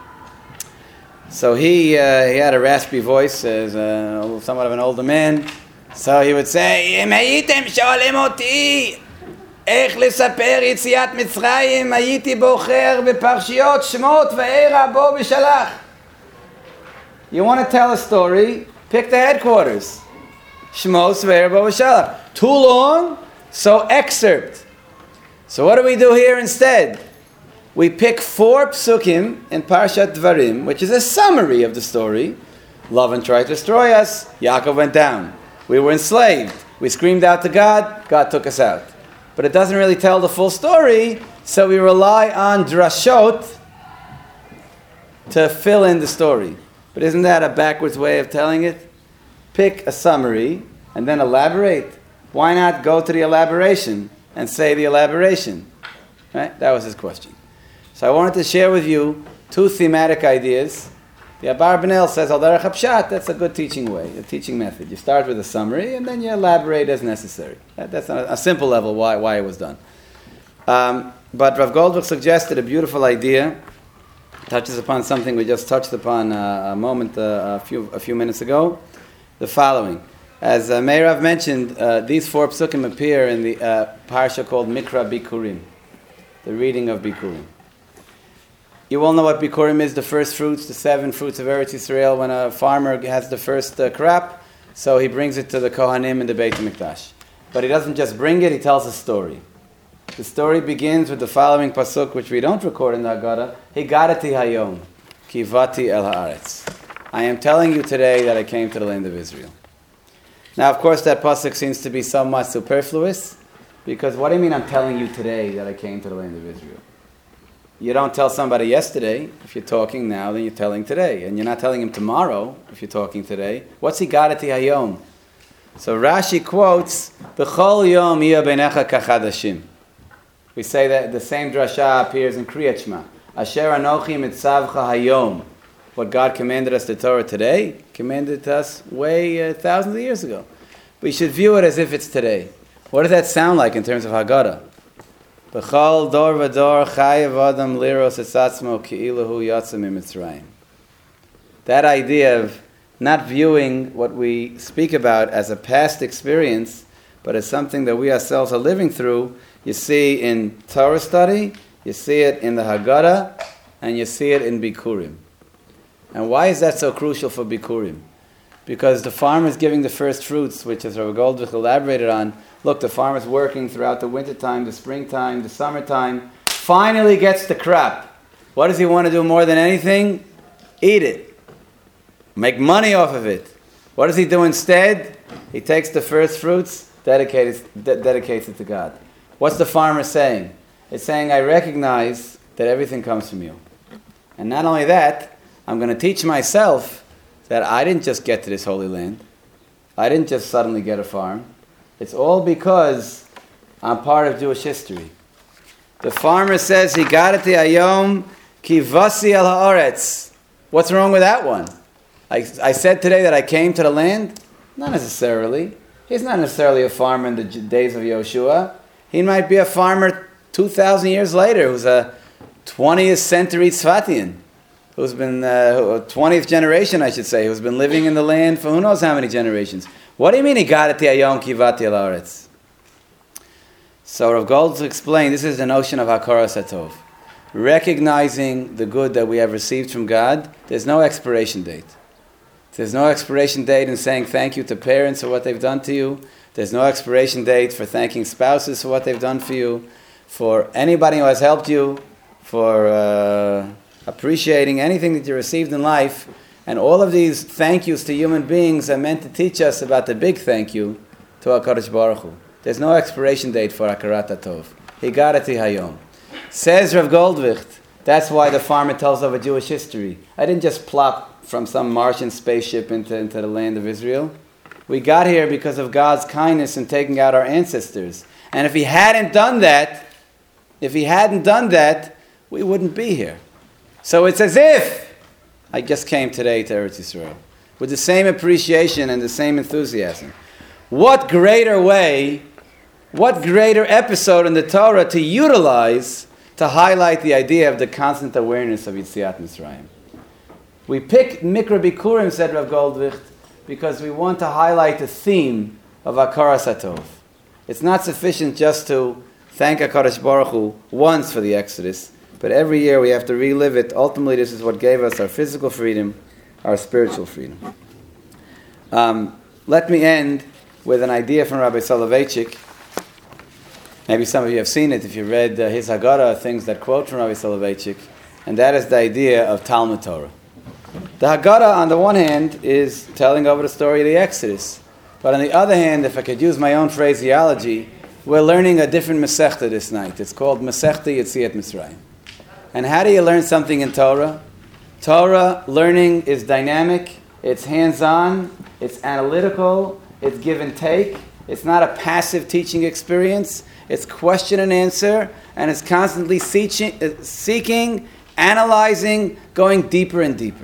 So he uh, he had a raspy voice, as uh, somewhat of an older man. So he would say, "Im haytem sholem oti, ech lesaper yitziat Mitzrayim, hayiti bocher beparshiot Shemot ve'era bo b'shalach." You want to tell a story? Pick the headquarters. Shmos ve'era bo b'shalach. Too long, so excerpt. So what do we do here instead? We pick four psukim in Parshat Dvarim, which is a summary of the story. Lavan tried to destroy us. Yaakov went down. We were enslaved. We screamed out to God. God took us out. But it doesn't really tell the full story, so we rely on drashot to fill in the story. But isn't that a backwards way of telling it? Pick a summary and then elaborate. Why not go to the elaboration and say the elaboration? Right? That was his question. So I wanted to share with you two thematic ideas. The Abarbanel says, Al Derech HaPshat, that's a good teaching way, a teaching method. You start with a summary and then you elaborate as necessary. That, that's on a, a simple level why, why it was done. Um, but Rav Goldvich suggested a beautiful idea, touches upon something we just touched upon uh, a moment, uh, a few a few minutes ago, the following. As uh, Meirav mentioned, uh, these four psukim appear in the uh, parsha called Mikra Bikurim, the reading of Bikurim. You all know what Bikurim is, the first fruits, the seven fruits of Eretz Yisrael. When a farmer has the first uh, crop, so he brings it to the Kohanim in the Beit HaMikdash. But he doesn't just bring it, he tells a story. The story begins with the following pasuk, which we don't record in the Haggadah. Higadati hayom, kivati el haaretz. I am telling you today that I came to the land of Israel. Now, of course, that pasuk seems to be somewhat superfluous, because what do you mean I'm telling you today that I came to the land of Israel? You don't tell somebody yesterday. If you're talking now, then you're telling today. And you're not telling him tomorrow, if you're talking today. What's higadati hayom? So Rashi quotes, B'chol yom yeh beinecha kachadashim. We say that the same drasha appears in Kriyat Shema. Asher anochi mitzavcha hayom. What God commanded us the Torah today, commanded us way uh, thousands of years ago. We should view it as if it's today. What does that sound like in terms of Haggadah? B'chol dor v'dor chayev adam liros etzatzmo ki'ilahu yatzim miMitzrayim. That idea of not viewing what we speak about as a past experience, but it's something that we ourselves are living through. You see in Torah study, you see it in the Haggadah, and you see it in Bikurim. And why is that so crucial for Bikurim? Because the farmer is giving the first fruits, which as Rabbi Goldwich elaborated on. Look, the farmer's working throughout the wintertime, the springtime, the summertime, finally gets the crop. What does he want to do more than anything? Eat it. Make money off of it. What does he do instead? He takes the first fruits, dedicates, de- dedicates it to God. What's the farmer saying? It's saying, I recognize that everything comes from you. And not only that, I'm going to teach myself that I didn't just get to this holy land. I didn't just suddenly get a farm. It's all because I'm part of Jewish history. The farmer says he got it the Ayom Kivasi al Haaretz. What's wrong with that one? I, I said today that I came to the land? Not necessarily. He's not necessarily a farmer in the days of Yoshua. He might be a farmer two thousand years later who's a twentieth century Tzfatian, who's been, uh, twentieth generation I should say, who's been living in the land for who knows how many generations. What do you mean he got it the Ayom Kivati al Haaretz? So Rav Gold's explained, this is the notion of Hakaras Hatov. Recognizing the good that we have received from God, there's no expiration date. There's no expiration date in saying thank you to parents for what they've done to you. There's no expiration date for thanking spouses for what they've done for you, for anybody who has helped you, for uh, appreciating anything that you received in life. And all of these thank yous to human beings are meant to teach us about the big thank you to HaKadosh Baruch Hu. There's no expiration date for Hakarat Hatov. He got it hayom. Says Rav Goldwicht, that's why the farmer tells of a Jewish history. I didn't just plop from some Martian spaceship into, into the land of Israel. We got here because of God's kindness in taking out our ancestors. And if he hadn't done that, if he hadn't done that, we wouldn't be here. So it's as if I just came today to Eretz Yisrael with the same appreciation and the same enthusiasm. What greater way, what greater episode in the Torah to utilize to highlight the idea of the constant awareness of Yetziat Mitzrayim? We picked Mikra Bikurim, said Rav Goldwicht, because we want to highlight the theme of Hakaras Hatov. It's not sufficient just to thank HaKadosh Baruch Hu once for the Exodus, but every year we have to relive it. Ultimately, this is what gave us our physical freedom, our spiritual freedom. Um, let me end with an idea from Rabbi Soloveitchik. Maybe some of you have seen it if you read uh, his Haggadah, things that quote from Rabbi Soloveitchik, and that is the idea of Talmud Torah. The Haggadah, on the one hand, is telling over the story of the Exodus. But on the other hand, if I could use my own phraseology, we're learning a different Masechta this night. It's called Masechta Yetziat Mitzrayim. And how do you learn something in Torah? Torah learning is dynamic, it's hands-on, it's analytical, it's give and take. It's not a passive teaching experience. It's question and answer, and it's constantly seeking, seeking analyzing, going deeper and deeper.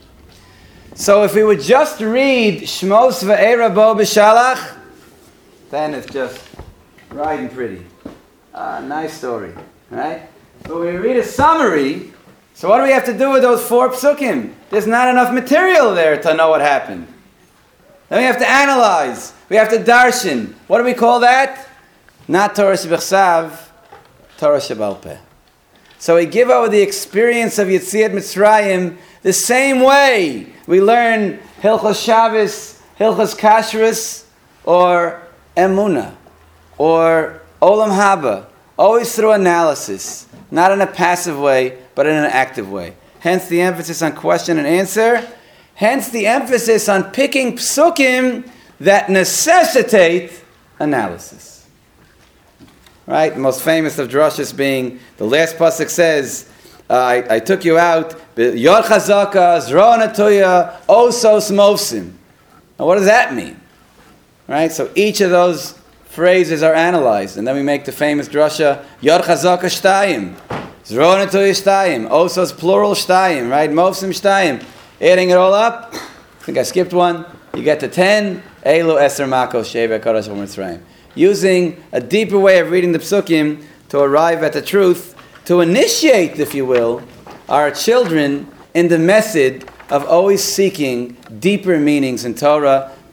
So if we would just read Shmos Ve'era Bo B'Shalach, then it's just right and pretty. Uh, nice story, right? But when we read a summary, so what do we have to do with those four psukim? There's not enough material there to know what happened. Then we have to analyze. We have to darshan. What do we call that? Not Torah Shebechsav, Torah Shebal Peh. So we give over the experience of Yetziat Mitzrayim the same way we learn Hilchos Shabbos, Hilchos Kashrus, or Emunah, or Olam Haba, always through analysis, not in a passive way, but in an active way. Hence the emphasis on question and answer, hence the emphasis on picking psukim that necessitate analysis. Right? The most famous of drushes being, the last pasuk says, uh, I, I took you out, Yor Chazaka, Zro Natuya, Osos Mosim. Now what does that mean? Right? So each of those phrases are analyzed, and then we make the famous drasha, Yor Chazaka Shtayim, Zro Natuya Shtayim, Osos plural Shtayim, right? Mosim Shtayim. Adding it all up, I think I skipped one, you get to ten, Elu Eser Mako Sheva Kodesh Mitzrayim. Using a deeper way of reading the psukim to arrive at the truth, to initiate, if you will, our children in the method of always seeking deeper meanings in Torah,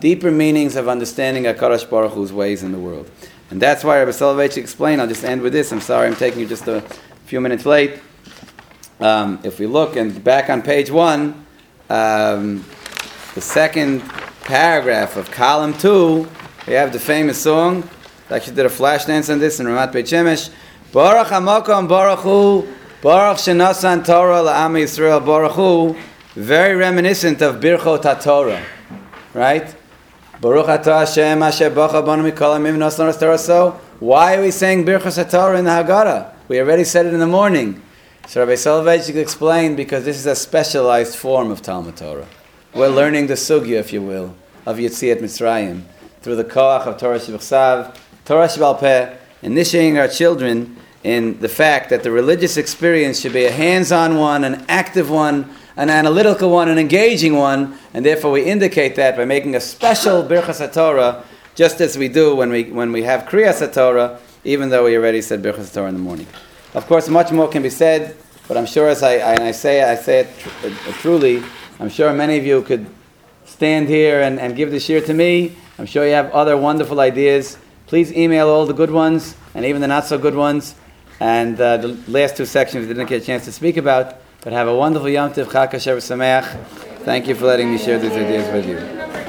deeper meanings of understanding HaKadosh Baruch Hu's ways in the world. And that's why Rabbi Soloveitchik explained, I'll just end with this, I'm sorry I'm taking you just a few minutes late. Um, if we look and back on page one, um, the second paragraph of column two, we have the famous song. I actually did a flash dance on this in Ramat Beit Shemesh. Baruch HaMakom Baruch Hu, Baruch Shenasan Torah La'am Yisrael Baruch Hu, very reminiscent of Birchot HaTorah, right? Baruch Atah Hashem Asher Bacha Banu Mikol Hamim Noslan Torah. So why are we saying Birchos HaTorah in the Haggadah? We already said it in the morning. So Rabbi Soloveitchik explained, because this is a specialized form of Talmud Torah. We're learning the sugya, if you will, of Yetziat Mitzrayim through the koach of Torah Shebachsav, Torah Shebal Peh, initiating our children in the fact that the religious experience should be a hands-on one, an active one, an analytical one, an engaging one, and therefore we indicate that by making a special Birchas HaTorah, just as we do when we when we have Kriyas HaTorah, even though we already said Birchas HaTorah in the morning. Of course, much more can be said, but I'm sure as I, I, and I say I say it tr- uh, truly, I'm sure many of you could stand here and, and give the shir to me. I'm sure you have other wonderful ideas. Please email all the good ones and even the not so good ones. And uh, the last two sections we didn't get a chance to speak about. But have a wonderful Yom Tov, Chag Kasher V'Sameach. Thank you for letting me share these ideas with you.